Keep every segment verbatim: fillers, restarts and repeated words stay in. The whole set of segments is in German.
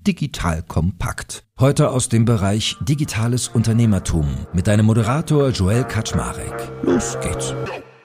Digital Kompakt. Heute aus dem Bereich Digitales Unternehmertum mit deinem Moderator Joel Kaczmarek. Los geht's.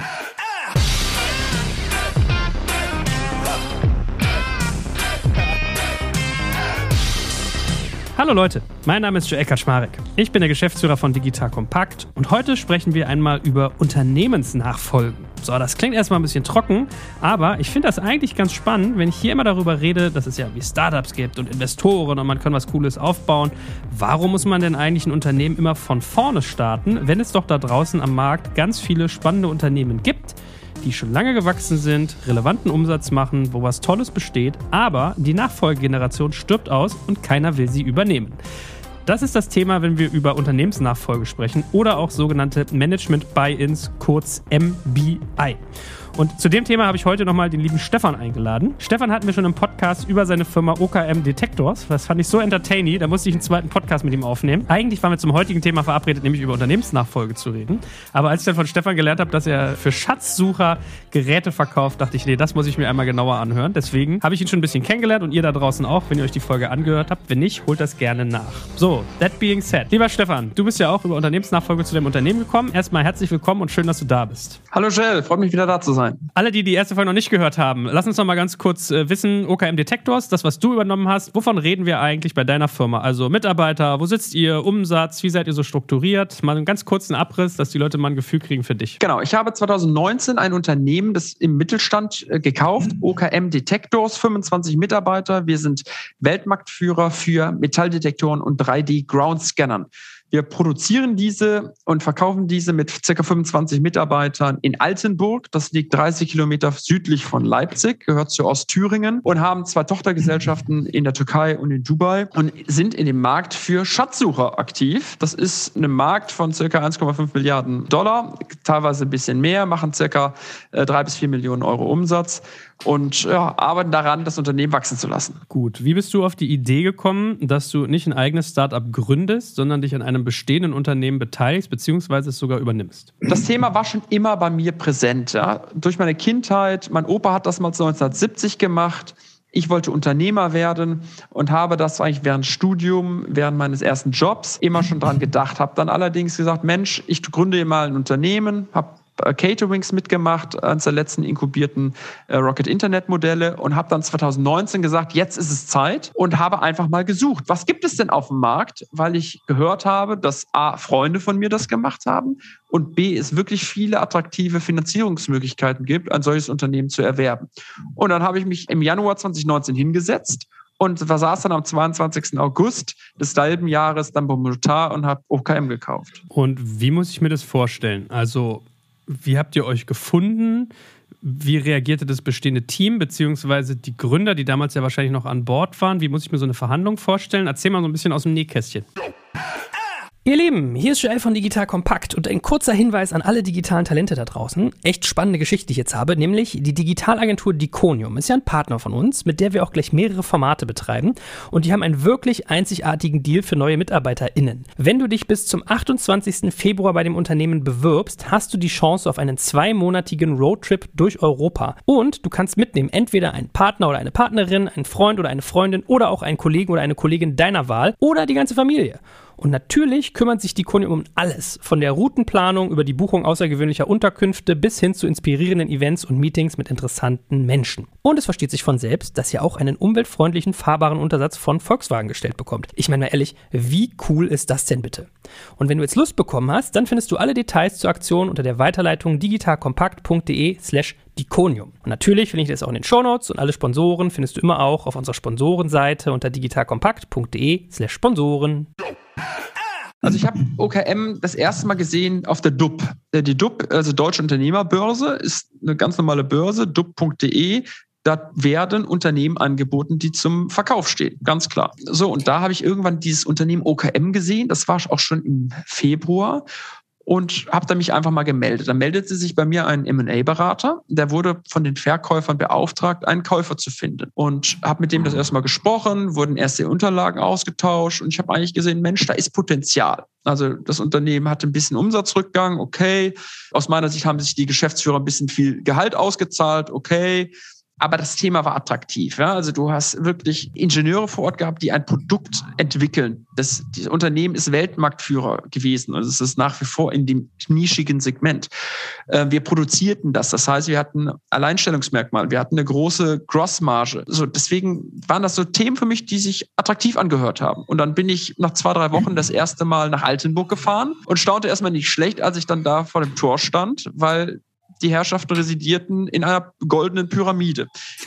Hallo Leute, mein Name ist Joel Kaczmarek. Ich bin der Geschäftsführer von Digital Kompakt und heute sprechen wir einmal über Unternehmensnachfolgen. So, das klingt erstmal ein bisschen trocken, aber ich finde das eigentlich ganz spannend, wenn ich hier immer darüber rede, dass es ja wie Startups gibt und Investoren und man kann was Cooles aufbauen. Warum muss man denn eigentlich ein Unternehmen immer von vorne starten, wenn es doch da draußen am Markt ganz viele spannende Unternehmen gibt, die schon lange gewachsen sind, relevanten Umsatz machen, wo was Tolles besteht, aber die Nachfolgegeneration stirbt aus und keiner will sie übernehmen. Das ist das Thema, wenn wir über Unternehmensnachfolge sprechen oder auch sogenannte Management-Buy-ins, kurz M B I. Und zu dem Thema habe ich heute nochmal den lieben Stefan eingeladen. Stefan hatten wir schon im Podcast über seine Firma O K M Detectors. Das fand ich so entertaining, da musste ich einen zweiten Podcast mit ihm aufnehmen. Eigentlich waren wir zum heutigen Thema verabredet, nämlich über Unternehmensnachfolge zu reden. Aber als ich dann von Stefan gelernt habe, dass er für Schatzsucher Geräte verkauft, dachte ich, nee, das muss ich mir einmal genauer anhören. Deswegen habe ich ihn schon ein bisschen kennengelernt und ihr da draußen auch, wenn ihr euch die Folge angehört habt. Wenn nicht, holt das gerne nach. So, that being said. Lieber Stefan, du bist ja auch über Unternehmensnachfolge zu deinem Unternehmen gekommen. Erstmal herzlich willkommen und schön, dass du da bist. Hallo Joel, freut mich wieder da zu sein. Alle, die die erste Folge noch nicht gehört haben, lass uns noch mal ganz kurz äh, wissen, O K M Detectors, das, was du übernommen hast, wovon reden wir eigentlich bei deiner Firma? Also Mitarbeiter, wo sitzt ihr, Umsatz, wie seid ihr so strukturiert? Mal einen ganz kurzen Abriss, dass die Leute mal ein Gefühl kriegen für dich. Genau, ich habe zwanzig neunzehn ein Unternehmen, das im Mittelstand äh, gekauft, O K M Detectors, fünfundzwanzig Mitarbeiter. Wir sind Weltmarktführer für Metalldetektoren und drei D Ground Scannern. Wir produzieren diese und verkaufen diese mit ca. fünfundzwanzig Mitarbeitern in Altenburg. Das liegt dreißig Kilometer südlich von Leipzig, gehört zu Ostthüringen und haben zwei Tochtergesellschaften in der Türkei und in Dubai und sind in dem Markt für Schatzsucher aktiv. Das ist ein Markt von ca. eins Komma fünf Milliarden Dollar, teilweise ein bisschen mehr, machen ca. drei bis vier Millionen Euro Umsatz und ja, arbeiten daran, das Unternehmen wachsen zu lassen. Gut, wie bist du auf die Idee gekommen, dass du nicht ein eigenes Startup gründest, sondern dich an einem bestehenden Unternehmen beteiligst, beziehungsweise es sogar übernimmst? Das Thema war schon immer bei mir präsent. Ja? Durch meine Kindheit, mein Opa hat das mal neunzehnhundertsiebzig gemacht. Ich wollte Unternehmer werden und habe das eigentlich während Studium, während meines ersten Jobs immer schon dran gedacht. Habe dann allerdings gesagt, Mensch, ich gründe mal ein Unternehmen, habe Caterings mitgemacht, eines der letzten inkubierten äh, Rocket-Internet-Modelle und habe dann zwanzig neunzehn gesagt, jetzt ist es Zeit und habe einfach mal gesucht. Was gibt es denn auf dem Markt? Weil ich gehört habe, dass A, Freunde von mir das gemacht haben und B, es wirklich viele attraktive Finanzierungsmöglichkeiten gibt, ein solches Unternehmen zu erwerben. Und dann habe ich mich im Januar zwanzig neunzehn hingesetzt und saß dann am zweiundzwanzigsten August des selben Jahres dann beim Notar und habe O K M gekauft. Und wie muss ich mir das vorstellen? Also wie habt ihr euch gefunden? Wie reagierte das bestehende Team, beziehungsweise die Gründer, die damals ja wahrscheinlich noch an Bord waren? Wie muss ich mir so eine Verhandlung vorstellen? Erzähl mal so ein bisschen aus dem Nähkästchen. Ihr Lieben, hier ist Joel von Digital Kompakt und ein kurzer Hinweis an alle digitalen Talente da draußen. Echt spannende Geschichte, die ich jetzt habe, nämlich die Digitalagentur Diconium ist ja ein Partner von uns, mit der wir auch gleich mehrere Formate betreiben und die haben einen wirklich einzigartigen Deal für neue MitarbeiterInnen. Wenn du dich bis zum achtundzwanzigsten Februar bei dem Unternehmen bewirbst, hast du die Chance auf einen zweimonatigen Roadtrip durch Europa und du kannst mitnehmen entweder einen Partner oder eine Partnerin, einen Freund oder eine Freundin oder auch einen Kollegen oder eine Kollegin deiner Wahl oder die ganze Familie. Und natürlich kümmert sich Diconium um alles, von der Routenplanung über die Buchung außergewöhnlicher Unterkünfte bis hin zu inspirierenden Events und Meetings mit interessanten Menschen. Und es versteht sich von selbst, dass ihr auch einen umweltfreundlichen, fahrbaren Untersatz von Volkswagen gestellt bekommt. Ich meine mal ehrlich, wie cool ist das denn bitte? Und wenn du jetzt Lust bekommen hast, dann findest du alle Details zur Aktion unter der Weiterleitung digitalkompakt.de slash Diconium. Und natürlich finde ich das auch in den Shownotes und alle Sponsoren findest du immer auch auf unserer Sponsorenseite unter digitalkompakt.de slash Sponsoren. Also ich habe O K M das erste Mal gesehen auf der D U B. Die D U B, also Deutsche Unternehmerbörse, ist eine ganz normale Börse, D U B punkt de. Da werden Unternehmen angeboten, die zum Verkauf stehen, ganz klar. So, und da habe ich irgendwann dieses Unternehmen O K M gesehen. Das war auch schon im Februar. Und habe da mich einfach mal gemeldet. Dann meldete sich bei mir ein M und A-Berater, der wurde von den Verkäufern beauftragt, einen Käufer zu finden. Und habe mit dem das erstmal gesprochen, wurden erste Unterlagen ausgetauscht und ich habe eigentlich gesehen, Mensch, da ist Potenzial. Also das Unternehmen hatte ein bisschen Umsatzrückgang, okay. Aus meiner Sicht haben sich die Geschäftsführer ein bisschen viel Gehalt ausgezahlt, okay. Aber das Thema war attraktiv. Ja? Also du hast wirklich Ingenieure vor Ort gehabt, die ein Produkt entwickeln. Das, das Unternehmen ist Weltmarktführer gewesen. Also es ist nach wie vor in dem nischigen Segment. Äh, wir produzierten das. Das heißt, wir hatten Alleinstellungsmerkmal. Wir hatten eine große Grossmarge. So, deswegen waren das so Themen für mich, die sich attraktiv angehört haben. Und dann bin ich nach zwei, drei Wochen das erste Mal nach Altenburg gefahren und staunte erstmal nicht schlecht, als ich dann da vor dem Tor stand, weil die Herrschaften residierten in einer goldenen Pyramide.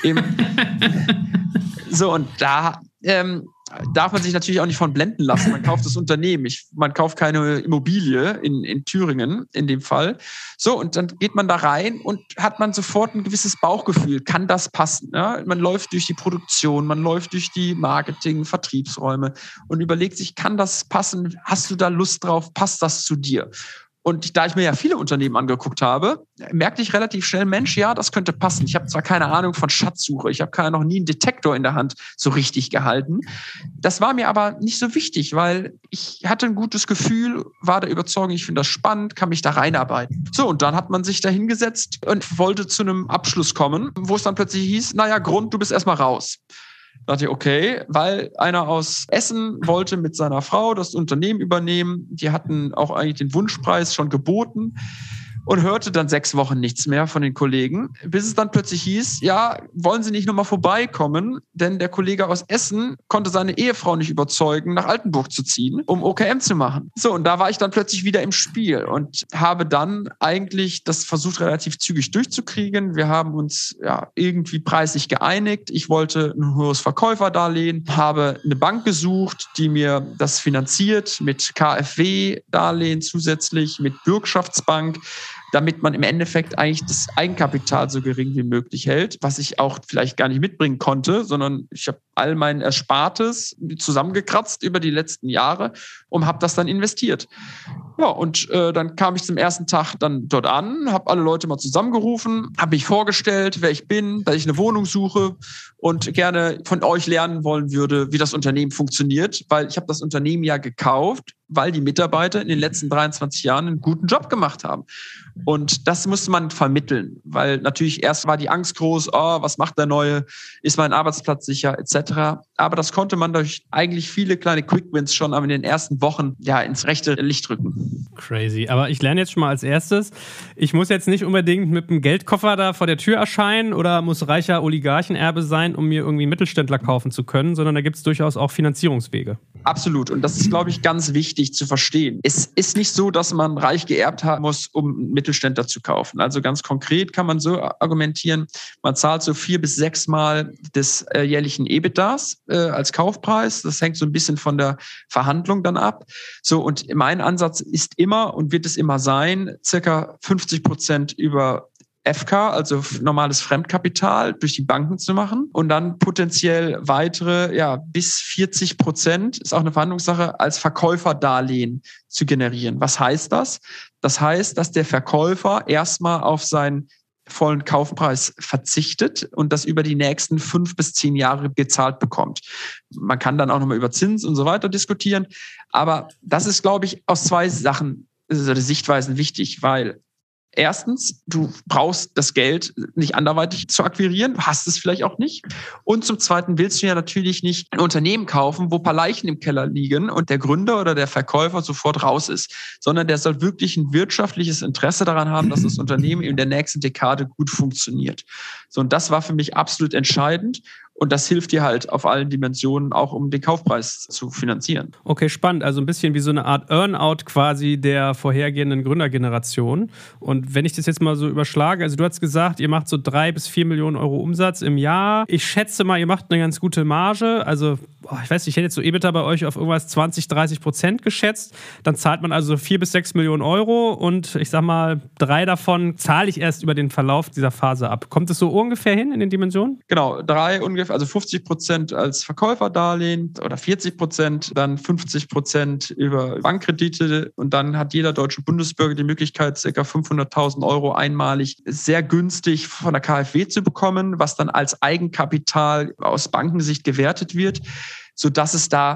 So, und da ähm, darf man sich natürlich auch nicht von blenden lassen. Man kauft das Unternehmen. Ich, man kauft keine Immobilie in, in Thüringen in dem Fall. So, und dann geht man da rein und hat man sofort ein gewisses Bauchgefühl. Kann das passen? Ja? Man läuft durch die Produktion, man läuft durch die Marketing-, Vertriebsräume und überlegt sich, kann das passen? Hast du da Lust drauf? Passt das zu dir? Und da ich mir ja viele Unternehmen angeguckt habe, merkte ich relativ schnell, Mensch, ja, das könnte passen. Ich habe zwar keine Ahnung von Schatzsuche, ich habe keine, noch nie einen Detektor in der Hand so richtig gehalten. Das war mir aber nicht so wichtig, weil ich hatte ein gutes Gefühl, war der Überzeugung, ich finde das spannend, kann mich da reinarbeiten. So, und dann hat man sich da hingesetzt und wollte zu einem Abschluss kommen, wo es dann plötzlich hieß, naja, Grund, du bist erstmal raus. Da dachte ich, okay, weil einer aus Essen wollte mit seiner Frau das Unternehmen übernehmen. Die hatten auch eigentlich den Wunschpreis schon geboten und hörte dann sechs Wochen nichts mehr von den Kollegen, bis es dann plötzlich hieß, ja, wollen Sie nicht nochmal vorbeikommen? Denn der Kollege aus Essen konnte seine Ehefrau nicht überzeugen, nach Altenburg zu ziehen, um O K M zu machen. So, und da war ich dann plötzlich wieder im Spiel und habe dann eigentlich das versucht, relativ zügig durchzukriegen. Wir haben uns ja irgendwie preislich geeinigt. Ich wollte ein hohes Verkäuferdarlehen, habe eine Bank gesucht, die mir das finanziert mit K f W-Darlehen zusätzlich, mit Bürgschaftsbank, damit man im Endeffekt eigentlich das Eigenkapital so gering wie möglich hält, was ich auch vielleicht gar nicht mitbringen konnte, sondern ich habe all mein Erspartes zusammengekratzt über die letzten Jahre und habe das dann investiert. Ja, und äh, dann kam ich zum ersten Tag dann dort an, habe alle Leute mal zusammengerufen, habe mich vorgestellt, wer ich bin, dass ich eine Wohnung suche und gerne von euch lernen wollen würde, wie das Unternehmen funktioniert, weil ich habe das Unternehmen ja gekauft, weil die Mitarbeiter in den letzten dreiundzwanzig Jahren einen guten Job gemacht haben. Und das musste man vermitteln, weil natürlich erst war die Angst groß, oh, was macht der Neue, ist mein Arbeitsplatz sicher, et cetera. Aber das konnte man durch eigentlich viele kleine Quick-Wins schon in den ersten Wochen ja ins rechte Licht rücken. Crazy. Aber ich lerne jetzt schon mal als erstes, ich muss jetzt nicht unbedingt mit einem Geldkoffer da vor der Tür erscheinen oder muss reicher Oligarchenerbe sein, um mir irgendwie Mittelständler kaufen zu können, sondern da gibt es durchaus auch Finanzierungswege. Absolut. Und das ist, glaube ich, ganz wichtig zu verstehen. Es ist nicht so, dass man reich geerbt haben muss, um Mittelständler zu kaufen. Also ganz konkret kann man so argumentieren, man zahlt so vier bis sechs Mal des äh, jährlichen EBITDAs äh, als Kaufpreis. Das hängt so ein bisschen von der Verhandlung dann ab. So, und mein Ansatz ist immer und wird es immer sein, circa fünfzig Prozent über F K, also normales Fremdkapital, durch die Banken zu machen und dann potenziell weitere, ja, bis vierzig Prozent, ist auch eine Verhandlungssache, als Verkäuferdarlehen zu generieren. Was heißt das? Das heißt, dass der Verkäufer erstmal auf seinen vollen Kaufpreis verzichtet und das über die nächsten fünf bis zehn Jahre gezahlt bekommt. Man kann dann auch nochmal über Zins und so weiter diskutieren, aber das ist, glaube ich, aus zwei Sachen, also die Sichtweisen wichtig, weil erstens, du brauchst das Geld nicht anderweitig zu akquirieren, hast es vielleicht auch nicht. Und zum Zweiten willst du ja natürlich nicht ein Unternehmen kaufen, wo ein paar Leichen im Keller liegen und der Gründer oder der Verkäufer sofort raus ist, sondern der soll wirklich ein wirtschaftliches Interesse daran haben, dass das Unternehmen in der nächsten Dekade gut funktioniert. So, und das war für mich absolut entscheidend. Und das hilft dir halt auf allen Dimensionen auch, um den Kaufpreis zu finanzieren. Okay, spannend. Also ein bisschen wie so eine Art Earnout quasi der vorhergehenden Gründergeneration. Und wenn ich das jetzt mal so überschlage, also du hast gesagt, ihr macht so drei bis vier Millionen Euro Umsatz im Jahr. Ich schätze mal, ihr macht eine ganz gute Marge. Also oh, ich weiß nicht, ich hätte jetzt so EBITDA bei euch auf irgendwas zwanzig, dreißig Prozent geschätzt. Dann zahlt man also vier bis sechs Millionen Euro und ich sag mal, drei davon zahle ich erst über den Verlauf dieser Phase ab. Kommt es so ungefähr hin in den Dimensionen? Genau, drei ungefähr. Also fünfzig Prozent als Verkäuferdarlehen oder vierzig Prozent, dann fünfzig Prozent über Bankkredite und dann hat jeder deutsche Bundesbürger die Möglichkeit, ca. fünfhunderttausend Euro einmalig sehr günstig von der K f W zu bekommen, was dann als Eigenkapital aus Bankensicht gewertet wird, sodass es da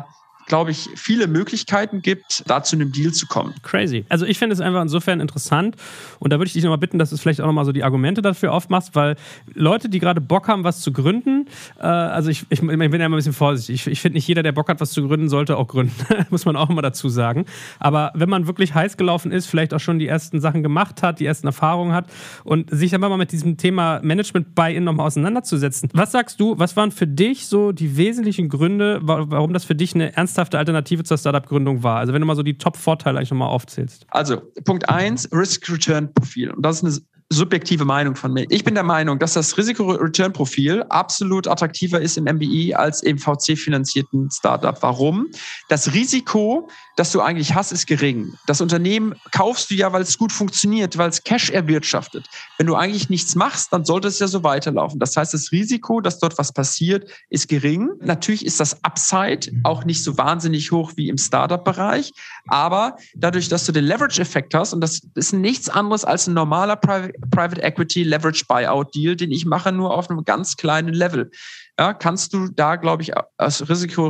glaube ich, viele Möglichkeiten gibt, da zu einem Deal zu kommen. Crazy. Also ich finde es einfach insofern interessant und da würde ich dich nochmal bitten, dass du vielleicht auch nochmal so die Argumente dafür aufmachst, weil Leute, die gerade Bock haben, was zu gründen, äh, also ich, ich, ich bin ja immer ein bisschen vorsichtig. Ich, ich finde nicht jeder, der Bock hat, was zu gründen, sollte auch gründen. Muss man auch immer dazu sagen. Aber wenn man wirklich heiß gelaufen ist, vielleicht auch schon die ersten Sachen gemacht hat, die ersten Erfahrungen hat und sich dann mal mit diesem Thema Management Buy-in nochmal auseinanderzusetzen. Was sagst du, was waren für dich so die wesentlichen Gründe, warum das für dich eine ernsthafte Alternative zur Startup-Gründung war? Also wenn du mal so die Top-Vorteile eigentlich nochmal aufzählst. Also Punkt eins, Risk-Return-Profil. Und das ist eine subjektive Meinung von mir. Ich bin der Meinung, dass das Risiko-Return-Profil absolut attraktiver ist im M B I als im V C-finanzierten Startup. Warum? Das Risiko, das du eigentlich hast, ist gering. Das Unternehmen kaufst du ja, weil es gut funktioniert, weil es Cash erwirtschaftet. Wenn du eigentlich nichts machst, dann sollte es ja so weiterlaufen. Das heißt, das Risiko, dass dort was passiert, ist gering. Natürlich ist das Upside auch nicht so wahnsinnig hoch wie im Startup-Bereich, aber dadurch, dass du den Leverage-Effekt hast, und das ist nichts anderes als ein normaler Private Private Equity Leverage Buyout Deal, den ich mache, nur auf einem ganz kleinen Level. Ja, kannst du da, glaube ich, aus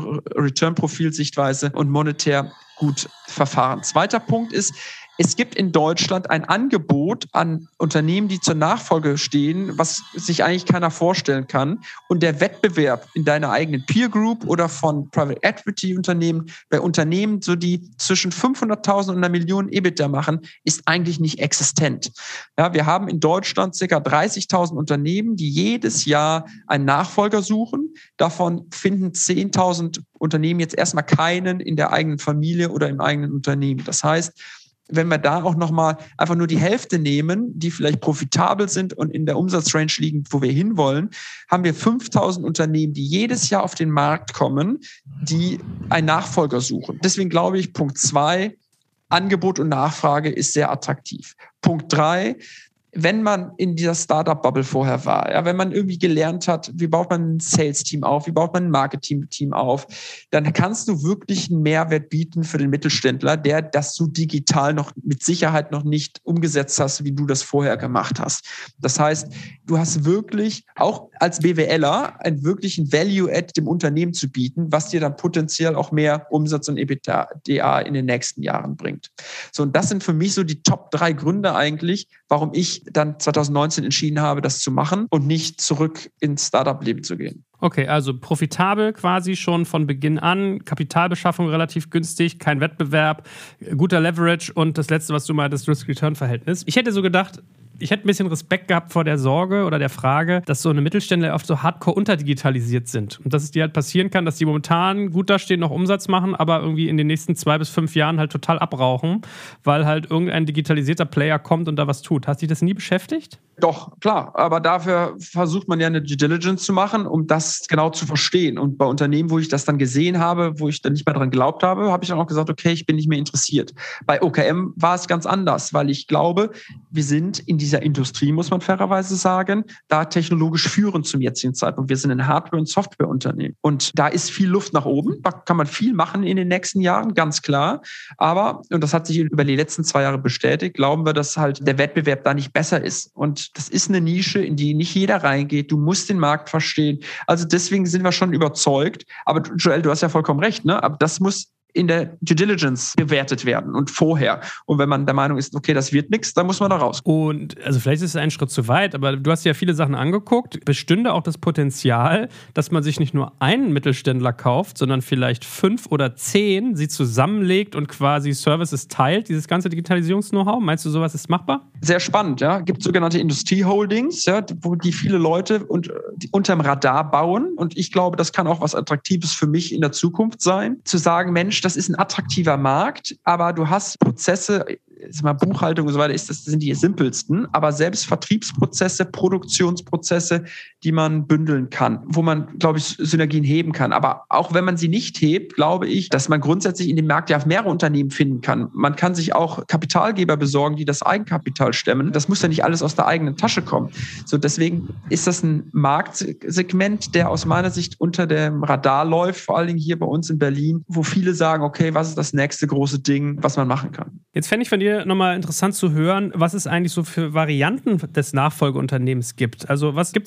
Risiko-Return-Profil-Sichtweise und monetär gut verfahren. Zweiter Punkt ist, es gibt in Deutschland ein Angebot an Unternehmen, die zur Nachfolge stehen, was sich eigentlich keiner vorstellen kann. Und der Wettbewerb in deiner eigenen Peer Group oder von Private Equity Unternehmen, bei Unternehmen, so die zwischen fünfhunderttausend und einer Million EBITDA machen, ist eigentlich nicht existent. Ja, wir haben in Deutschland ca. dreißigtausend Unternehmen, die jedes Jahr einen Nachfolger suchen. Davon finden zehntausend Unternehmen jetzt erstmal keinen in der eigenen Familie oder im eigenen Unternehmen. Das heißt, wenn wir da auch nochmal einfach nur die Hälfte nehmen, die vielleicht profitabel sind und in der Umsatzrange liegen, wo wir hinwollen, haben wir fünftausend Unternehmen, die jedes Jahr auf den Markt kommen, die einen Nachfolger suchen. Deswegen glaube ich, Punkt zwei, Angebot und Nachfrage ist sehr attraktiv. Punkt drei, wenn man in dieser Startup-Bubble vorher war, ja, wenn man irgendwie gelernt hat, wie baut man ein Sales-Team auf, wie baut man ein Marketing-Team auf, dann kannst du wirklich einen Mehrwert bieten für den Mittelständler, der das so digital noch mit Sicherheit noch nicht umgesetzt hast, wie du das vorher gemacht hast. Das heißt, du hast wirklich auch als BWLer einen wirklichen Value-Add dem Unternehmen zu bieten, was dir dann potenziell auch mehr Umsatz und EBITDA in den nächsten Jahren bringt. So, und das sind für mich so die Top drei Gründe eigentlich, warum ich dann zwanzig neunzehn entschieden habe, das zu machen und nicht zurück ins Startup-Leben zu gehen. Okay, also profitabel quasi schon von Beginn an, Kapitalbeschaffung relativ günstig, kein Wettbewerb, guter Leverage und das Letzte, was du mal, das Risk-Return-Verhältnis. Ich hätte so gedacht, ich hätte ein bisschen Respekt gehabt vor der Sorge oder der Frage, dass so eine Mittelständler oft so hardcore unterdigitalisiert sind. Und dass es dir halt passieren kann, dass die momentan gut dastehen, noch Umsatz machen, aber irgendwie in den nächsten zwei bis fünf Jahren halt total abrauchen, weil halt irgendein digitalisierter Player kommt und da was tut. Hast dich das nie beschäftigt? Doch, klar. Aber dafür versucht man ja eine Due Diligence zu machen, um das genau zu verstehen. Und bei Unternehmen, wo ich das dann gesehen habe, wo ich dann nicht mehr dran geglaubt habe, habe ich dann auch gesagt, okay, ich bin nicht mehr interessiert. Bei O K M war es ganz anders, weil ich glaube, wir sind in dieser Industrie, muss man fairerweise sagen, da technologisch führend zum jetzigen Zeitpunkt. Wir sind ein Hardware- und Softwareunternehmen. Und da ist viel Luft nach oben. Da kann man viel machen in den nächsten Jahren, ganz klar. Aber, und das hat sich über die letzten zwei Jahre bestätigt, glauben wir, dass halt der Wettbewerb da nicht besser ist. Und das ist eine Nische, in die nicht jeder reingeht. Du musst den Markt verstehen. Also deswegen sind wir schon überzeugt. Aber Joel, du hast ja vollkommen recht, ne? Aber das muss in der Due Diligence bewertet werden und vorher. Und wenn man der Meinung ist, okay, das wird nichts, dann muss man da raus. Und also vielleicht ist es ein Schritt zu weit, aber du hast ja viele Sachen angeguckt. Bestünde auch das Potenzial, dass man sich nicht nur einen Mittelständler kauft, sondern vielleicht fünf oder zehn, sie zusammenlegt und quasi Services teilt, dieses ganze Digitalisierungs-Know-how? Meinst du, sowas ist machbar? Sehr spannend, ja. Es gibt sogenannte Industrie-Holdings, ja, wo die viele Leute und, die unterm Radar bauen. Und ich glaube, das kann auch was Attraktives für mich in der Zukunft sein, zu sagen, Mensch, das ist ein attraktiver Markt, aber du hast Prozesse, mal Buchhaltung und so weiter, ist das sind die simpelsten, aber selbst Vertriebsprozesse, Produktionsprozesse, die man bündeln kann, wo man, glaube ich, Synergien heben kann. Aber auch wenn man sie nicht hebt, glaube ich, dass man grundsätzlich in dem Markt ja mehrere Unternehmen finden kann. Man kann sich auch Kapitalgeber besorgen, die das Eigenkapital stemmen. Das muss ja nicht alles aus der eigenen Tasche kommen. So, deswegen ist das ein Marktsegment, der aus meiner Sicht unter dem Radar läuft, vor allen Dingen hier bei uns in Berlin, wo viele sagen, okay, was ist das nächste große Ding, was man machen kann? Jetzt fände ich von dir nochmal interessant zu hören, was es eigentlich so für Varianten des Nachfolgeunternehmens gibt. Also was gibt es da für Arten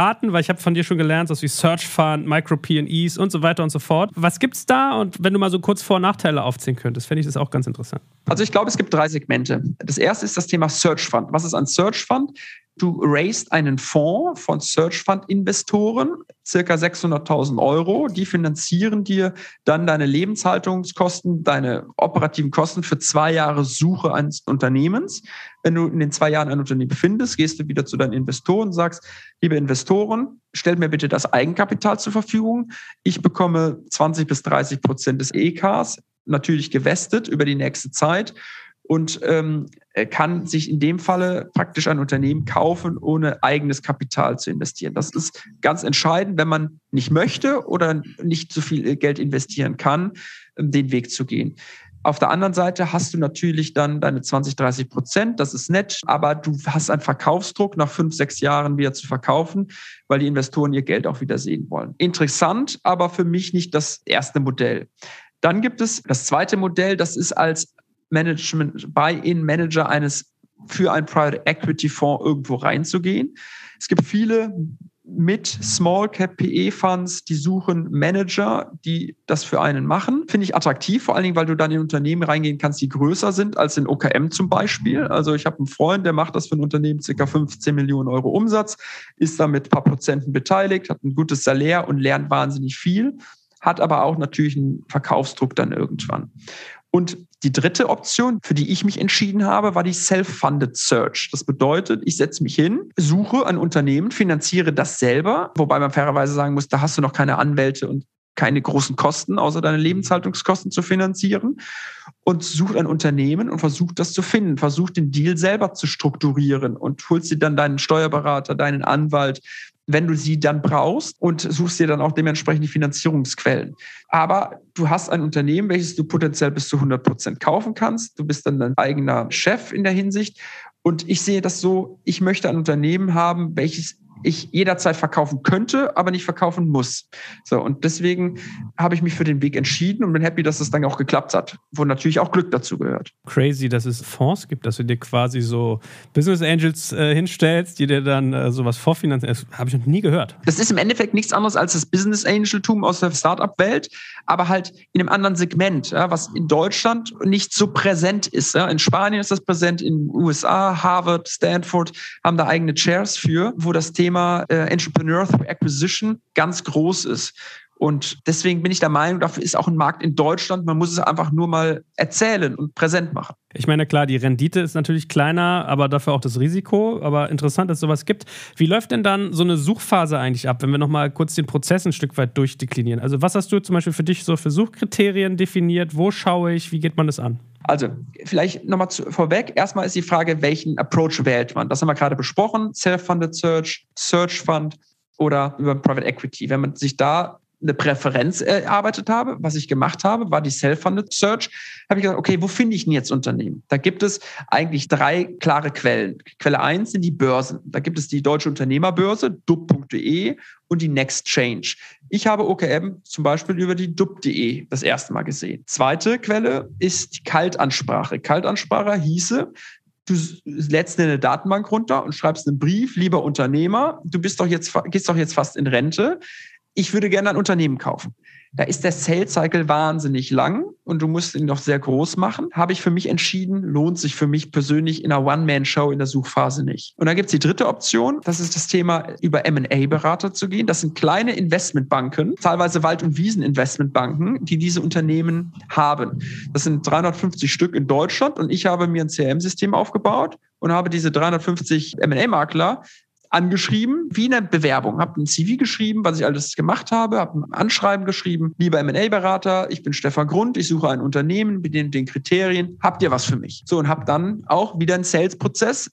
beraten? Weil ich habe von dir schon gelernt, so wie Search Fund, Micro-P and E's und so weiter und so fort. Was gibt's da? Und wenn du mal so kurz Vor- und Nachteile aufzählen könntest, fände ich das auch ganz interessant. Also ich glaube, es gibt drei Segmente. Das erste ist das Thema Search Fund. Was ist ein Search Fund? Du raised einen Fonds von Search Fund-Investoren, circa sechshunderttausend Euro. Die finanzieren dir dann deine Lebenshaltungskosten, deine operativen Kosten für zwei Jahre Suche eines Unternehmens. Wenn du in den zwei Jahren ein Unternehmen findest, gehst du wieder zu deinen Investoren und sagst, liebe Investoren, stellt mir bitte das Eigenkapital zur Verfügung. Ich bekomme zwanzig bis dreißig Prozent des E Ks, natürlich gewestet über die nächste Zeit. Und ähm, kann sich in dem Falle praktisch ein Unternehmen kaufen, ohne eigenes Kapital zu investieren. Das ist ganz entscheidend, wenn man nicht möchte oder nicht so viel Geld investieren kann, den Weg zu gehen. Auf der anderen Seite hast du natürlich dann deine zwanzig, dreißig Prozent, das ist nett, aber du hast einen Verkaufsdruck, nach fünf, sechs Jahren wieder zu verkaufen, weil die Investoren ihr Geld auch wieder sehen wollen. Interessant, aber für mich nicht das erste Modell. Dann gibt es das zweite Modell, das ist als Management, Buy-in-Manager eines für ein Private Equity Fonds irgendwo reinzugehen. Es gibt viele mit Small Cap P E Funds, die suchen Manager, die das für einen machen. Finde ich attraktiv, vor allen Dingen, weil du dann in Unternehmen reingehen kannst, die größer sind als in O K M zum Beispiel. Also ich habe einen Freund, der macht das für ein Unternehmen ca. fünfzehn Millionen Euro Umsatz, ist da mit ein paar Prozenten beteiligt, hat ein gutes Salär und lernt wahnsinnig viel, hat aber auch natürlich einen Verkaufsdruck dann irgendwann. Und die dritte Option, für die ich mich entschieden habe, war die Self-Funded Search. Das bedeutet, ich setze mich hin, suche ein Unternehmen, finanziere das selber, wobei man fairerweise sagen muss, da hast du noch keine Anwälte und keine großen Kosten, außer deine Lebenshaltungskosten zu finanzieren, und sucht ein Unternehmen und versucht das zu finden, versucht den Deal selber zu strukturieren und holst dir dann deinen Steuerberater, deinen Anwalt, wenn du sie dann brauchst, und suchst dir dann auch dementsprechend die Finanzierungsquellen. Aber du hast ein Unternehmen, welches du potenziell bis zu hundert Prozent kaufen kannst. Du bist dann dein eigener Chef in der Hinsicht. Und ich sehe das so, ich möchte ein Unternehmen haben, welches ich jederzeit verkaufen könnte, aber nicht verkaufen muss. So, und deswegen habe ich mich für den Weg entschieden und bin happy, dass es dann auch geklappt hat, wo natürlich auch Glück dazu gehört. Crazy, dass es Fonds gibt, dass du dir quasi so Business Angels äh, hinstellst, die dir dann äh, sowas vorfinanzieren. Das habe ich noch nie gehört. Das ist im Endeffekt nichts anderes als das Business Angeltum aus der Startup-Welt, aber halt in einem anderen Segment, ja, was in Deutschland nicht so präsent ist. Ja. In Spanien ist das präsent, in den U S A, Harvard, Stanford haben da eigene Chairs für, wo das Thema Thema äh, Entrepreneur through Acquisition ganz groß ist. Und deswegen bin ich der Meinung, dafür ist auch ein Markt in Deutschland. Man muss es einfach nur mal erzählen und präsent machen. Ich meine, klar, die Rendite ist natürlich kleiner, aber dafür auch das Risiko. Aber interessant, dass es sowas gibt. Wie läuft denn dann so eine Suchphase eigentlich ab, wenn wir nochmal kurz den Prozess ein Stück weit durchdeklinieren? Also was hast du zum Beispiel für dich so für Suchkriterien definiert? Wo schaue ich? Wie geht man das an? Also vielleicht nochmal vorweg. Erstmal ist die Frage, welchen Approach wählt man? Das haben wir gerade besprochen. Self-Funded Search, Search Fund oder über Private Equity. Wenn man sich da eine Präferenz erarbeitet habe, was ich gemacht habe, war die Self-Funded Search, habe ich gesagt, okay, wo finde ich denn jetzt Unternehmen? Da gibt es eigentlich drei klare Quellen. Quelle eins sind die Börsen. Da gibt es die Deutsche Unternehmerbörse, d u b punkt d e, und die Next Change. Ich habe O K M zum Beispiel über die d u b punkt d e das erste Mal gesehen. Zweite Quelle ist die Kaltansprache. Kaltansprache hieße, du lädst dir eine Datenbank runter und schreibst einen Brief, lieber Unternehmer, du bist doch jetzt, gehst doch jetzt fast in Rente. Ich würde gerne ein Unternehmen kaufen. Da ist der Sales Cycle wahnsinnig lang und du musst ihn noch sehr groß machen. Habe ich für mich entschieden, lohnt sich für mich persönlich in einer One-Man-Show in der Suchphase nicht. Und dann gibt es die dritte Option, das ist das Thema, über M und A-Berater zu gehen. Das sind kleine Investmentbanken, teilweise Wald- und Wiesen-Investmentbanken, die diese Unternehmen haben. Das sind dreihundertfünfzig Stück in Deutschland und ich habe mir ein C R M-System aufgebaut und habe diese dreihundertfünfzig M und A-Makler angeschrieben, wie eine Bewerbung. Habe ein C V geschrieben, was ich alles gemacht habe, habe ein Anschreiben geschrieben, lieber M und A-Berater, ich bin Stefan Grund, ich suche ein Unternehmen mit den, den Kriterien, habt ihr was für mich? So, und habe dann auch wieder einen Sales-Prozess,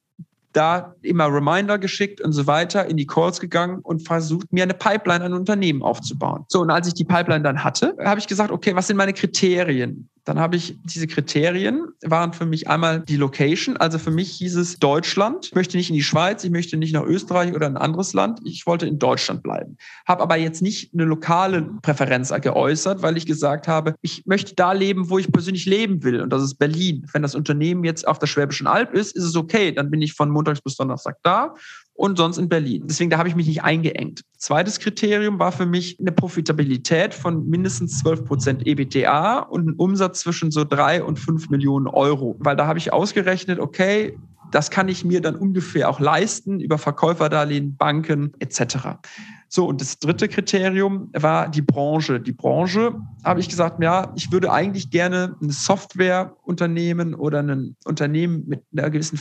da immer Reminder geschickt und so weiter, in die Calls gegangen und versucht, mir eine Pipeline an Unternehmen aufzubauen. So, und als ich die Pipeline dann hatte, habe ich gesagt, okay, was sind meine Kriterien? Dann habe ich diese Kriterien, waren für mich einmal die Location, also für mich hieß es Deutschland. Ich möchte nicht in die Schweiz, ich möchte nicht nach Österreich oder ein anderes Land, ich wollte in Deutschland bleiben. Habe aber jetzt nicht eine lokale Präferenz geäußert, weil ich gesagt habe, ich möchte da leben, wo ich persönlich leben will, und das ist Berlin. Wenn das Unternehmen jetzt auf der Schwäbischen Alb ist, ist es okay, dann bin ich von montags bis Donnerstag da. und sonst in Berlin. Deswegen, da habe ich mich nicht eingeengt. Zweites Kriterium war für mich eine Profitabilität von mindestens zwölf Prozent E B T A und ein Umsatz zwischen so drei und fünf Millionen Euro. Weil da habe ich ausgerechnet, okay, das kann ich mir dann ungefähr auch leisten über Verkäuferdarlehen, Banken et cetera. So, und das dritte Kriterium war die Branche. Die Branche, habe ich gesagt, ja, ich würde eigentlich gerne ein Softwareunternehmen oder ein Unternehmen mit einer gewissen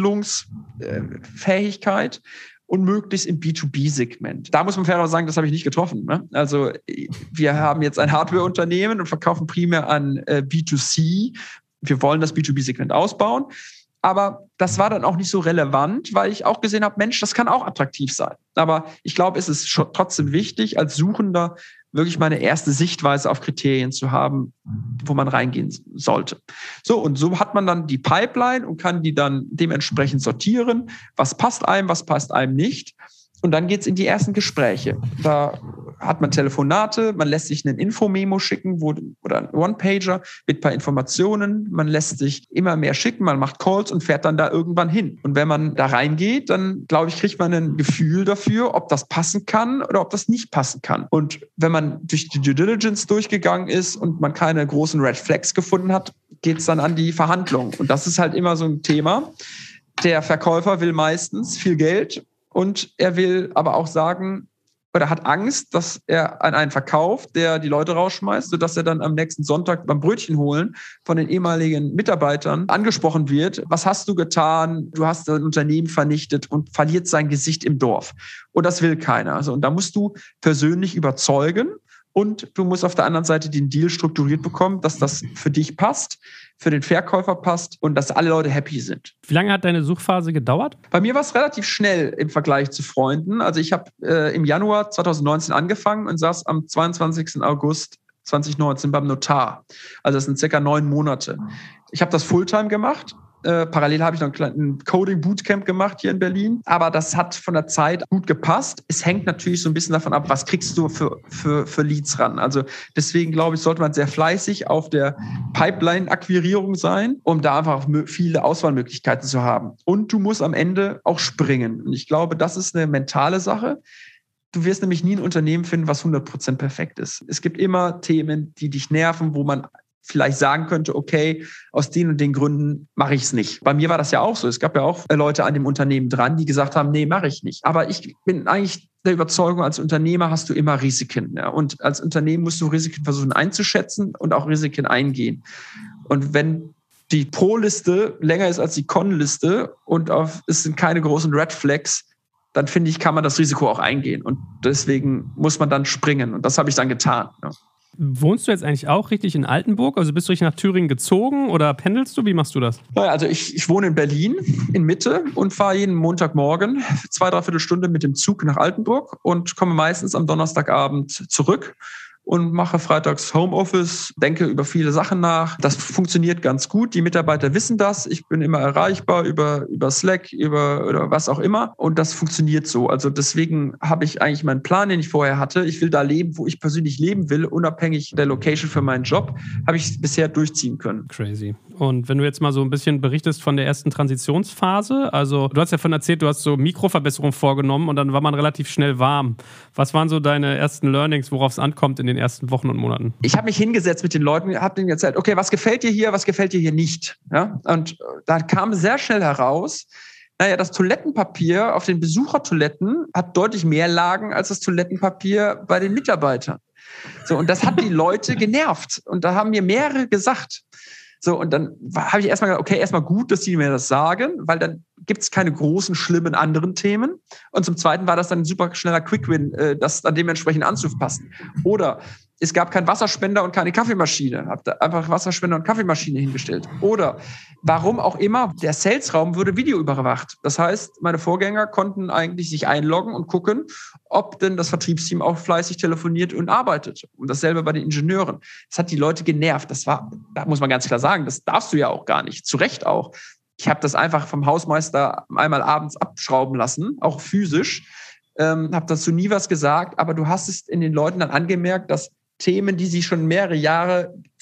Veredelungsfähigkeit und möglichst im B zwei B-Segment. Da muss man fairerweise sagen, das habe ich nicht getroffen. Ne? Also wir haben jetzt ein Hardware-Unternehmen und verkaufen primär an äh, B zwei C. Wir wollen das B zwei B-Segment ausbauen. Aber das war dann auch nicht so relevant, weil ich auch gesehen habe, Mensch, das kann auch attraktiv sein. Aber ich glaube, es ist schon trotzdem wichtig, als Suchender wirklich mal eine erste Sichtweise auf Kriterien zu haben, wo man reingehen sollte. So, und so hat man dann die Pipeline und kann die dann dementsprechend sortieren. Was passt einem, was passt einem nicht? Und dann geht's in die ersten Gespräche. Da hat man Telefonate, man lässt sich einen Infomemo schicken wo, oder ein One-Pager mit ein paar Informationen. Man lässt sich immer mehr schicken, man macht Calls und fährt dann da irgendwann hin. Und wenn man da reingeht, dann, glaube ich, kriegt man ein Gefühl dafür, ob das passen kann oder ob das nicht passen kann. Und wenn man durch die Due Diligence durchgegangen ist und man keine großen Red Flags gefunden hat, geht's dann an die Verhandlung. Und das ist halt immer so ein Thema. Der Verkäufer will meistens viel Geld und er will aber auch sagen, oder hat Angst, dass er an einen verkauft, der die Leute rausschmeißt, sodass er dann am nächsten Sonntag beim Brötchen holen von den ehemaligen Mitarbeitern angesprochen wird. Was hast du getan? Du hast dein Unternehmen vernichtet und verliert sein Gesicht im Dorf. Und das will keiner. Also, und da musst du persönlich überzeugen und du musst auf der anderen Seite den Deal strukturiert bekommen, dass das für dich passt, für den Verkäufer passt und dass alle Leute happy sind. Wie lange hat deine Suchphase gedauert? Bei mir war es relativ schnell im Vergleich zu Freunden. Also ich habe äh, im Januar zwanzig neunzehn angefangen und saß am zweiundzwanzigsten August zwanzig neunzehn beim Notar. Also das sind circa neun Monate. Ich habe das Fulltime gemacht. Äh, parallel habe ich noch ein kleines Coding-Bootcamp gemacht hier in Berlin. Aber das hat von der Zeit gut gepasst. Es hängt natürlich so ein bisschen davon ab, was kriegst du für, für, für Leads ran. Also deswegen, glaube ich, sollte man sehr fleißig auf der Pipeline-Akquirierung sein, um da einfach viele Auswahlmöglichkeiten zu haben. Und du musst am Ende auch springen. Und ich glaube, das ist eine mentale Sache. Du wirst nämlich nie ein Unternehmen finden, was hundert Prozent perfekt ist. Es gibt immer Themen, die dich nerven, wo man vielleicht sagen könnte, okay, aus den und den Gründen mache ich es nicht. Bei mir war das ja auch so. Es gab ja auch Leute an dem Unternehmen dran, die gesagt haben, nee, mache ich nicht. Aber ich bin eigentlich der Überzeugung, als Unternehmer hast du immer Risiken. Ja? Und als Unternehmen musst du Risiken versuchen einzuschätzen und auch Risiken eingehen. Und wenn die Pro-Liste länger ist als die Con-Liste und auf, es sind keine großen Red Flags, dann finde ich, kann man das Risiko auch eingehen. Und deswegen muss man dann springen. Und das habe ich dann getan. Ja. Wohnst du jetzt eigentlich auch richtig in Altenburg? Also bist du richtig nach Thüringen gezogen oder pendelst du? Wie machst du das? Naja, also ich, ich wohne in Berlin, in Mitte und fahre jeden Montagmorgen zwei, dreiviertel Stunde mit dem Zug nach Altenburg und komme meistens am Donnerstagabend zurück und mache freitags Homeoffice, denke über viele Sachen nach. Das funktioniert ganz gut. Die Mitarbeiter wissen das. Ich bin immer erreichbar über, über Slack, über oder was auch immer. Und das funktioniert so. Also deswegen habe ich eigentlich meinen Plan, den ich vorher hatte. Ich will da leben, wo ich persönlich leben will, unabhängig der Location für meinen Job, habe ich bisher durchziehen können. Crazy. Und wenn du jetzt mal so ein bisschen berichtest von der ersten Transitionsphase, also du hast ja von erzählt, du hast so Mikroverbesserungen vorgenommen und dann war man relativ schnell warm. Was waren so deine ersten Learnings, worauf es ankommt in den ersten Wochen und Monaten? Ich habe mich hingesetzt mit den Leuten, habe denen erzählt, okay, was gefällt dir hier, was gefällt dir hier nicht? Ja? Und da kam sehr schnell heraus, naja, das Toilettenpapier auf den Besuchertoiletten hat deutlich mehr Lagen als das Toilettenpapier bei den Mitarbeitern. So, und das hat die Leute genervt. Und da haben mir mehrere gesagt. So, und dann habe ich erstmal gesagt, okay, erstmal gut, dass die mir das sagen, weil dann gibt es keine großen, schlimmen anderen Themen. Und zum Zweiten war das dann ein super schneller Quick-Win, äh, das dann dementsprechend anzupassen. Oder es gab keinen Wasserspender und keine Kaffeemaschine. Hab da einfach Wasserspender und Kaffeemaschine hingestellt. Oder warum auch immer, der Sales-Raum wurde videoüberwacht. Das heißt, meine Vorgänger konnten eigentlich sich einloggen und gucken, ob denn das Vertriebsteam auch fleißig telefoniert und arbeitet. Und dasselbe bei den Ingenieuren. Das hat die Leute genervt. Das war, da muss man ganz klar sagen, das darfst du ja auch gar nicht. Zu Recht auch. Ich habe das einfach vom Hausmeister einmal abends abschrauben lassen, auch physisch. Ähm, habe dazu nie was gesagt, aber du hast es in den Leuten dann angemerkt, dass Themen, die sie schon mehrere Jahre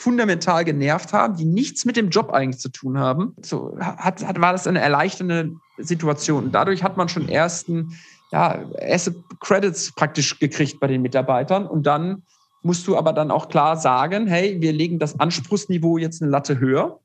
fundamental genervt haben, die nichts mit dem Job eigentlich zu tun haben. So hat, hat, war das eine erleichternde Situation. Dadurch hat man schon ersten, ja, erste Credits praktisch gekriegt bei den Mitarbeitern. Und dann musst du aber dann auch klar sagen, hey, wir legen das Anspruchsniveau jetzt eine Latte höher.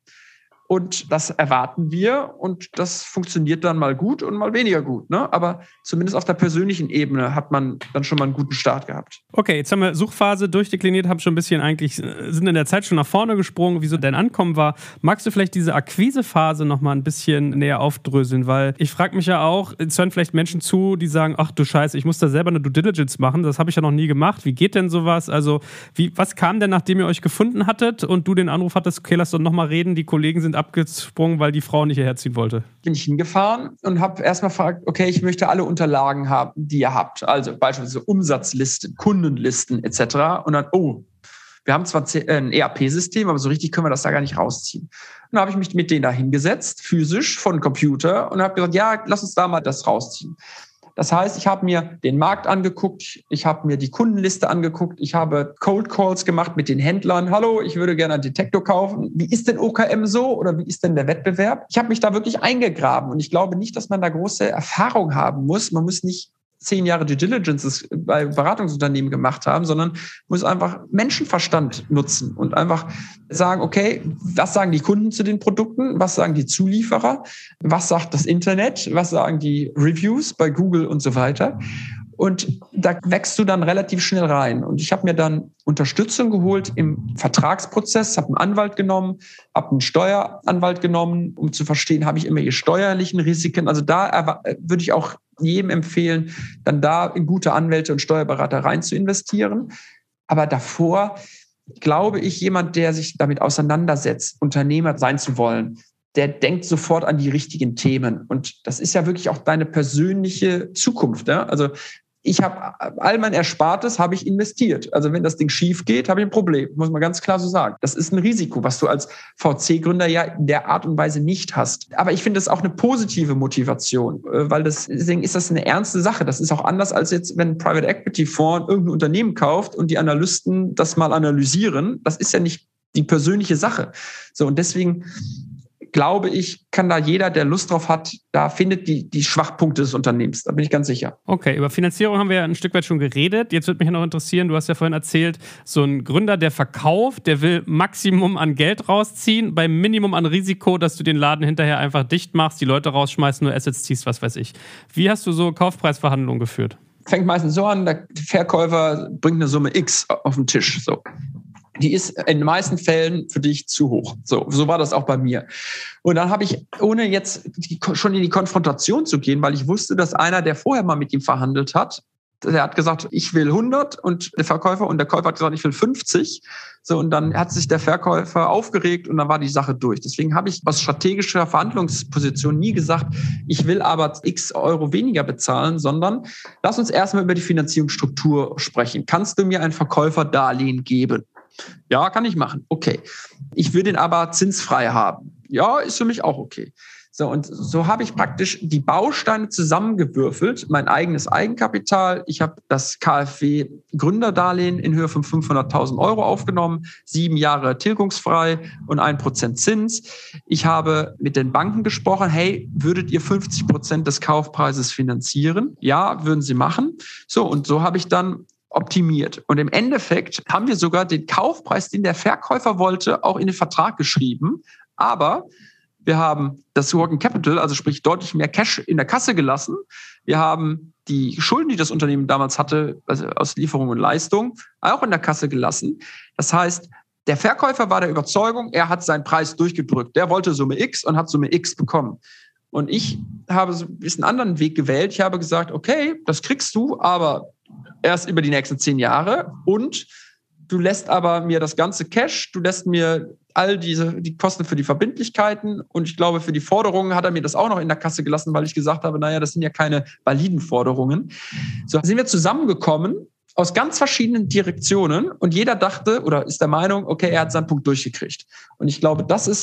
Und das erwarten wir und das funktioniert dann mal gut und mal weniger gut. Ne? Aber zumindest auf der persönlichen Ebene hat man dann schon mal einen guten Start gehabt. Okay, jetzt haben wir Suchphase durchdekliniert, haben schon ein bisschen eigentlich, sind in der Zeit schon nach vorne gesprungen, wie so dein Ankommen war. Magst du vielleicht diese Akquisephase noch mal ein bisschen näher aufdröseln? Weil ich frage mich ja auch, es hören vielleicht Menschen zu, die sagen, ach du Scheiße, ich muss da selber eine Due Diligence machen, das habe ich ja noch nie gemacht. Wie geht denn sowas? Also wie, was kam denn, nachdem ihr euch gefunden hattet und du den Anruf hattest, okay, lass doch noch mal reden, die Kollegen sind abgesprungen, weil die Frau nicht hierher ziehen wollte? Bin ich hingefahren und habe erstmal gefragt, okay, ich möchte alle Unterlagen haben, die ihr habt. Also beispielsweise Umsatzlisten, Kundenlisten et cetera. Und dann, oh, wir haben zwar ein E R P-System, aber so richtig können wir das da gar nicht rausziehen. Und dann habe ich mich mit denen da hingesetzt, physisch, von Computer und habe gesagt, ja, lass uns da mal das rausziehen. Das heißt, ich habe mir den Markt angeguckt, ich habe mir die Kundenliste angeguckt, ich habe Cold Calls gemacht mit den Händlern. Hallo, ich würde gerne einen Detektor kaufen. Wie ist denn O K M so oder wie ist denn der Wettbewerb? Ich habe mich da wirklich eingegraben und ich glaube nicht, dass man da große Erfahrung haben muss. Man muss nicht zehn Jahre Due Diligences bei Beratungsunternehmen gemacht haben, sondern muss einfach Menschenverstand nutzen und einfach sagen, okay, was sagen die Kunden zu den Produkten? Was sagen die Zulieferer? Was sagt das Internet? Was sagen die Reviews bei Google und so weiter? Und da wächst du dann relativ schnell rein. Und ich habe mir dann Unterstützung geholt im Vertragsprozess, habe einen Anwalt genommen, habe einen Steueranwalt genommen, um zu verstehen, habe ich immer hier steuerlichen Risiken. Also da würde ich auch jedem empfehlen, dann da in gute Anwälte und Steuerberater rein zu investieren. Aber davor glaube ich, jemand, der sich damit auseinandersetzt, Unternehmer sein zu wollen, der denkt sofort an die richtigen Themen. Und das ist ja wirklich auch deine persönliche Zukunft. Ja? Also ich habe all mein Erspartes habe ich investiert. Also wenn das Ding schief geht, habe ich ein Problem, muss man ganz klar so sagen. Das ist ein Risiko, was du als V C-Gründer ja in der Art und Weise nicht hast. Aber ich finde das auch eine positive Motivation, weil das, deswegen ist das eine ernste Sache. Das ist auch anders als jetzt, wenn ein Private Equity Fonds irgendein Unternehmen kauft und die Analysten das mal analysieren. Das ist ja nicht die persönliche Sache. So, und deswegen glaube ich, kann da jeder, der Lust drauf hat, da findet die, die Schwachpunkte des Unternehmens. Da bin ich ganz sicher. Okay, über Finanzierung haben wir ja ein Stück weit schon geredet. Jetzt würde mich noch interessieren, du hast ja vorhin erzählt, so ein Gründer, der verkauft, der will Maximum an Geld rausziehen, beim Minimum an Risiko, dass du den Laden hinterher einfach dicht machst, die Leute rausschmeißt, nur Assets ziehst, was weiß ich. Wie hast du so Kaufpreisverhandlungen geführt? Fängt meistens so an, der Verkäufer bringt eine Summe X auf den Tisch. So. Die ist in den meisten Fällen für dich zu hoch. So, so war das auch bei mir. Und dann habe ich, ohne jetzt die, schon in die Konfrontation zu gehen, weil ich wusste, dass einer, der vorher mal mit ihm verhandelt hat, der hat gesagt, ich will hundert und der Verkäufer und der Käufer hat gesagt, ich will fünfzig. So, und dann hat sich der Verkäufer aufgeregt und dann war die Sache durch. Deswegen habe ich aus strategischer Verhandlungsposition nie gesagt, ich will aber x Euro weniger bezahlen, sondern lass uns erstmal über die Finanzierungsstruktur sprechen. Kannst du mir ein Verkäuferdarlehen geben? Ja, kann ich machen. Okay. Ich will den aber zinsfrei haben. Ja, ist für mich auch okay. So, und so habe ich praktisch die Bausteine zusammengewürfelt, mein eigenes Eigenkapital. Ich habe das K f W-Gründerdarlehen in Höhe von fünfhunderttausend Euro aufgenommen, sieben Jahre tilgungsfrei und ein Prozent Zins. Ich habe mit den Banken gesprochen, hey, würdet ihr fünfzig Prozent des Kaufpreises finanzieren? Ja, würden sie machen. So, und so habe ich dann optimiert. Und im Endeffekt haben wir sogar den Kaufpreis, den der Verkäufer wollte, auch in den Vertrag geschrieben. Aber wir haben das Working Capital, also sprich deutlich mehr Cash in der Kasse gelassen. Wir haben die Schulden, die das Unternehmen damals hatte, also aus Lieferung und Leistung, auch in der Kasse gelassen. Das heißt, der Verkäufer war der Überzeugung, er hat seinen Preis durchgedrückt. Der wollte Summe X und hat Summe X bekommen. Und ich habe so ein bisschen einen anderen Weg gewählt. Ich habe gesagt, okay, das kriegst du, aber erst über die nächsten zehn Jahre und du lässt aber mir das ganze Cash, du lässt mir all diese die Kosten für die Verbindlichkeiten und ich glaube, für die Forderungen hat er mir das auch noch in der Kasse gelassen, weil ich gesagt habe, naja, das sind ja keine validen Forderungen. So sind wir zusammengekommen aus ganz verschiedenen Direktionen und jeder dachte oder ist der Meinung, okay, er hat seinen Punkt durchgekriegt. Und ich glaube, das ist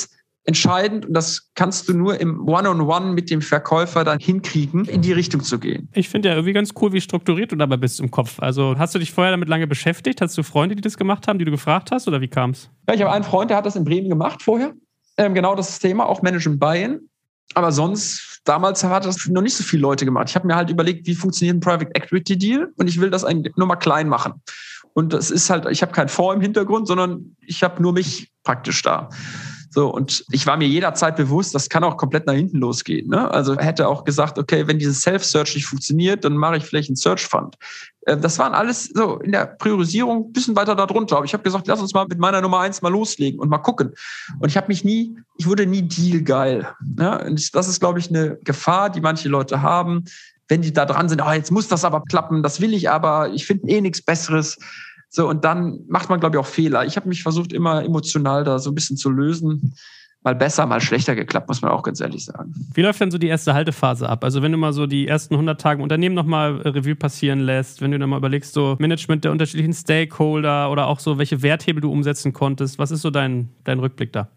entscheidend und das kannst du nur im One-on-One mit dem Verkäufer dann hinkriegen, in die Richtung zu gehen. Ich finde ja irgendwie ganz cool, wie strukturiert du dabei bist im Kopf. Also hast du dich vorher damit lange beschäftigt? Hast du Freunde, die das gemacht haben, die du gefragt hast oder wie kam es? Ja, ich habe einen Freund, der hat das in Bremen gemacht vorher. Ähm, genau das Thema, auch Management Buy-in. Aber sonst, damals hat das noch nicht so viele Leute gemacht. Ich habe mir halt überlegt, wie funktioniert ein Private Equity Deal und ich will das eigentlich nur mal klein machen. Und das ist halt, ich habe keinen Fonds im Hintergrund, sondern ich habe nur mich praktisch da. So, und ich war mir jederzeit bewusst, das kann auch komplett nach hinten losgehen. Ne? Also hätte auch gesagt, okay, wenn dieses Self-Search nicht funktioniert, dann mache ich vielleicht einen Search-Fund. Das waren alles so in der Priorisierung ein bisschen weiter darunter. Aber ich habe gesagt, lass uns mal mit meiner Nummer eins mal loslegen und mal gucken. Und ich habe mich nie, ich wurde nie dealgeil. Ne? Und das ist, glaube ich, eine Gefahr, die manche Leute haben, wenn die da dran sind, ah, jetzt muss das aber klappen, das will ich aber, ich finde eh nichts Besseres. So, und dann macht man, glaube ich, auch Fehler. Ich habe mich versucht, immer emotional da so ein bisschen zu lösen. Mal besser, mal schlechter geklappt, muss man auch ganz ehrlich sagen. Wie läuft denn so die erste Haltephase ab? Also wenn du mal so die ersten hundert Tage im Unternehmen nochmal Revue passieren lässt, wenn du dann mal überlegst, so Management der unterschiedlichen Stakeholder oder auch so, welche Werthebel du umsetzen konntest, was ist so dein, dein Rückblick da?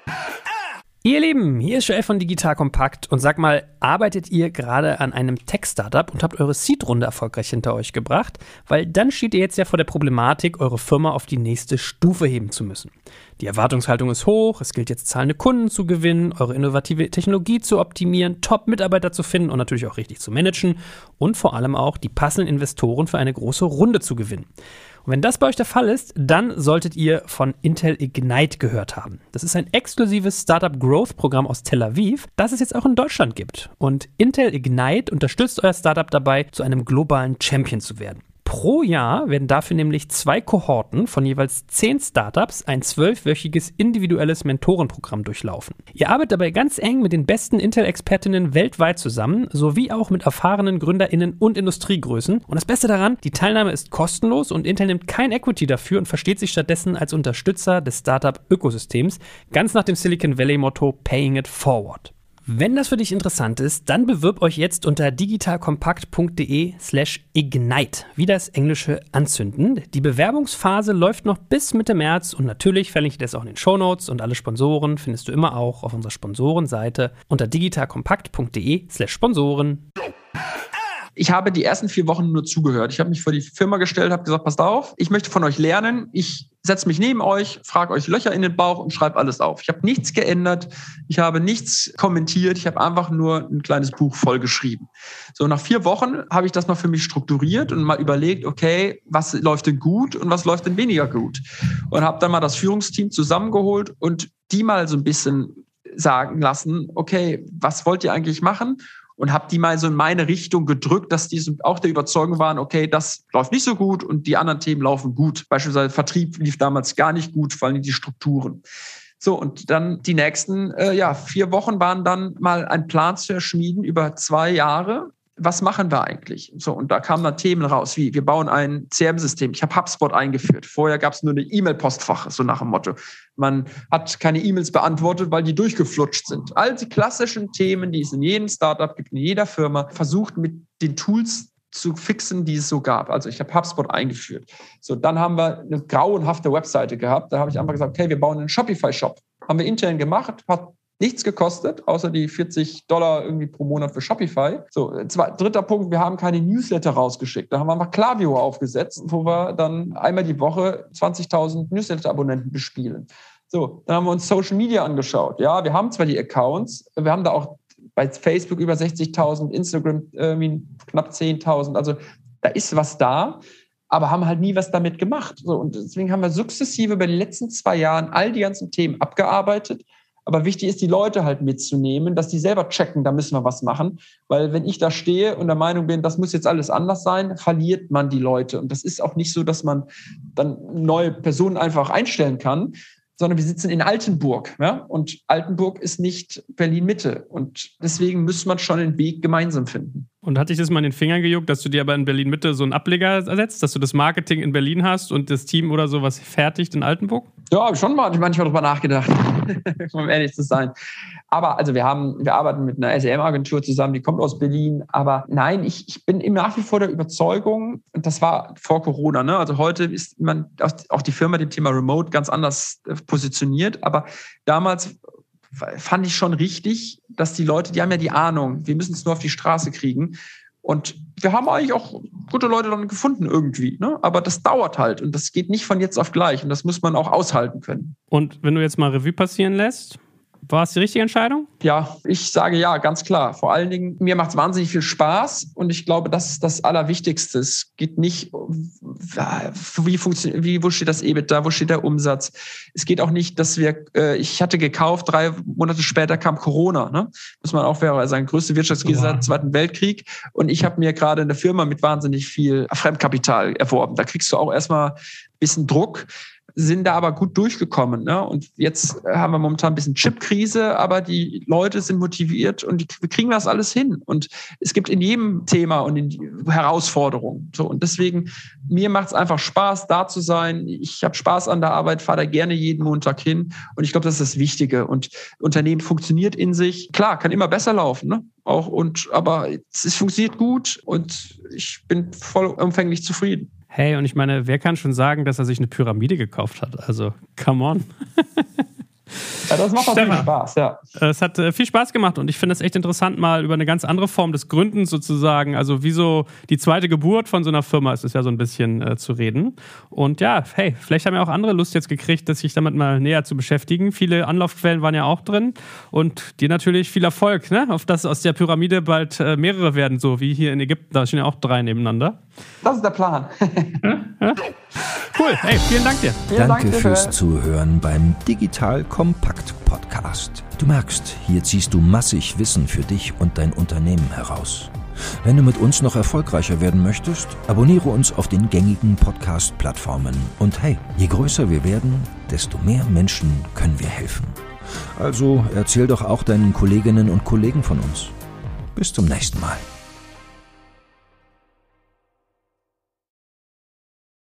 Ihr Lieben, hier ist Joel von Digital Compact und sag mal, arbeitet ihr gerade an einem Tech-Startup und habt eure Seed-Runde erfolgreich hinter euch gebracht? Weil dann steht ihr jetzt ja vor der Problematik, eure Firma auf die nächste Stufe heben zu müssen. Die Erwartungshaltung ist hoch, es gilt jetzt zahlende Kunden zu gewinnen, eure innovative Technologie zu optimieren, Top-Mitarbeiter zu finden und natürlich auch richtig zu managen und vor allem auch die passenden Investoren für eine große Runde zu gewinnen. Und wenn das bei euch der Fall ist, dann solltet ihr von Intel Ignite gehört haben. Das ist ein exklusives Startup-Growth-Programm aus Tel Aviv, das es jetzt auch in Deutschland gibt. Und Intel Ignite unterstützt euer Startup dabei, zu einem globalen Champion zu werden. Pro Jahr werden dafür nämlich zwei Kohorten von jeweils zehn Startups ein zwölfwöchiges individuelles Mentorenprogramm durchlaufen. Ihr arbeitet dabei ganz eng mit den besten Intel-Expertinnen weltweit zusammen, sowie auch mit erfahrenen GründerInnen und Industriegrößen. Und das Beste daran, die Teilnahme ist kostenlos und Intel nimmt kein Equity dafür und versteht sich stattdessen als Unterstützer des Startup-Ökosystems, ganz nach dem Silicon Valley-Motto Paying it forward. Wenn das für dich interessant ist, dann bewirb euch jetzt unter digitalkompakt.de slash ignite, wie das englische Anzünden. Die Bewerbungsphase läuft noch bis Mitte März und natürlich verlinke ich das auch in den Shownotes und alle Sponsoren findest du immer auch auf unserer Sponsorenseite unter digitalkompakt.de slash Sponsoren. Ich habe die ersten vier Wochen nur zugehört. Ich habe mich vor die Firma gestellt, habe gesagt, passt auf, ich möchte von euch lernen. Ich setze mich neben euch, frage euch Löcher in den Bauch und schreibe alles auf. Ich habe nichts geändert, ich habe nichts kommentiert, ich habe einfach nur ein kleines Buch vollgeschrieben. So, nach vier Wochen habe ich das mal für mich strukturiert und mal überlegt, okay, was läuft denn gut und was läuft denn weniger gut? Und habe dann mal das Führungsteam zusammengeholt und die mal so ein bisschen sagen lassen, okay, was wollt ihr eigentlich machen? Und habe die mal so in meine Richtung gedrückt, dass die so auch der Überzeugung waren, okay, das läuft nicht so gut und die anderen Themen laufen gut. Beispielsweise Vertrieb lief damals gar nicht gut, vor allem die Strukturen. So, und dann die nächsten äh, ja, vier Wochen waren dann mal ein Plan zu erschmieden über zwei Jahre. Was machen wir eigentlich? So, und da kamen dann Themen raus, wie wir bauen ein C R M-System. Ich habe HubSpot eingeführt. Vorher gab es nur eine E-Mail-Postfach, so nach dem Motto. Man hat keine E-Mails beantwortet, weil die durchgeflutscht sind. All die klassischen Themen, die es in jedem Startup gibt, in jeder Firma, versucht mit den Tools zu fixen, die es so gab. Also ich habe HubSpot eingeführt. So, dann haben wir eine grauenhafte Webseite gehabt. Da habe ich einfach gesagt, okay, wir bauen einen Shopify-Shop. Haben wir intern gemacht, hat nichts gekostet, außer die vierzig Dollar irgendwie pro Monat für Shopify. So, zwei, dritter Punkt, wir haben keine Newsletter rausgeschickt. Da haben wir mal Klaviyo aufgesetzt, wo wir dann einmal die Woche zwanzigtausend Newsletter-Abonnenten bespielen. So, dann haben wir uns Social Media angeschaut. Ja, wir haben zwar die Accounts, wir haben da auch bei Facebook über sechzigtausend, Instagram irgendwie knapp zehntausend. Also da ist was da, aber haben halt nie was damit gemacht. So, und deswegen haben wir sukzessive über die letzten zwei Jahre all die ganzen Themen abgearbeitet. Aber wichtig ist, die Leute halt mitzunehmen, dass die selber checken, da müssen wir was machen. Weil wenn ich da stehe und der Meinung bin, das muss jetzt alles anders sein, verliert man die Leute. Und das ist auch nicht so, dass man dann neue Personen einfach einstellen kann, sondern wir sitzen in Altenburg. Ja? Und Altenburg ist nicht Berlin-Mitte. Und deswegen muss man schon den Weg gemeinsam finden. Und hat dich das mal in den Fingern gejuckt, dass du dir aber in Berlin-Mitte so einen Ableger ersetzt, dass du das Marketing in Berlin hast und das Team oder sowas fertigt in Altenburg? Ja, habe ich schon mal manchmal drüber nachgedacht, um ehrlich zu sein. Aber also wir haben, wir arbeiten mit einer S E M-Agentur zusammen, die kommt aus Berlin. Aber nein, ich, ich bin immer nach wie vor der Überzeugung, und das war vor Corona, ne? Also heute ist man auch die Firma dem Thema Remote ganz anders positioniert. Aber damals fand ich schon richtig, dass die Leute, die haben ja die Ahnung, wir müssen es nur auf die Straße kriegen. Und wir haben eigentlich auch gute Leute dann gefunden irgendwie, ne? Aber das dauert halt und das geht nicht von jetzt auf gleich und das muss man auch aushalten können. Und wenn du jetzt mal Revue passieren lässt, war es die richtige Entscheidung? Ja, ich sage ja, ganz klar. Vor allen Dingen, mir macht es wahnsinnig viel Spaß und ich glaube, das ist das Allerwichtigste. Es geht nicht, wie funktioniert, wie, wo steht das EBITDA, wo steht der Umsatz? Es geht auch nicht, dass wir, äh, ich hatte gekauft, drei Monate später kam Corona, ne? Muss man auch fairerweise sagen, größte Wirtschaftskrise seit dem Zweiten Weltkrieg und ich habe mir gerade eine Firma mit wahnsinnig viel Fremdkapital erworben. Da kriegst du auch erstmal ein bisschen Druck. Sind da aber gut durchgekommen. Ne? Und jetzt haben wir momentan ein bisschen Chip-Krise, aber die Leute sind motiviert und die, wir kriegen das alles hin. Und es gibt in jedem Thema und in Herausforderungen. So, und deswegen, mir macht es einfach Spaß, da zu sein. Ich habe Spaß an der Arbeit, fahre da gerne jeden Montag hin. Und ich glaube, das ist das Wichtige. Und Unternehmen funktioniert in sich. Klar, kann immer besser laufen, ne? Auch und, aber es funktioniert gut und ich bin vollumfänglich zufrieden. Hey, und ich meine, wer kann schon sagen, dass er sich eine Pyramide gekauft hat? Also, come on. Ja, das macht auch viel Spaß, ja. Es hat äh, viel Spaß gemacht und ich finde es echt interessant, mal über eine ganz andere Form des Gründens sozusagen, also wie so die zweite Geburt von so einer Firma ist es ja so ein bisschen äh, zu reden. Und ja, hey, vielleicht haben ja auch andere Lust jetzt gekriegt, sich damit mal näher zu beschäftigen. Viele Anlaufquellen waren ja auch drin und dir natürlich viel Erfolg, ne? Auf dass aus der Pyramide bald äh, mehrere werden, so wie hier in Ägypten, da stehen ja auch drei nebeneinander. Das ist der Plan. ja? Ja? Cool, hey, vielen Dank dir. Vielen Danke Dank fürs Zuhören beim Digital Kompakt Podcast. Du merkst, hier ziehst du massig Wissen für dich und dein Unternehmen heraus. Wenn du mit uns noch erfolgreicher werden möchtest, abonniere uns auf den gängigen Podcast-Plattformen. Und hey, je größer wir werden, desto mehr Menschen können wir helfen. Also erzähl doch auch deinen Kolleginnen und Kollegen von uns. Bis zum nächsten Mal.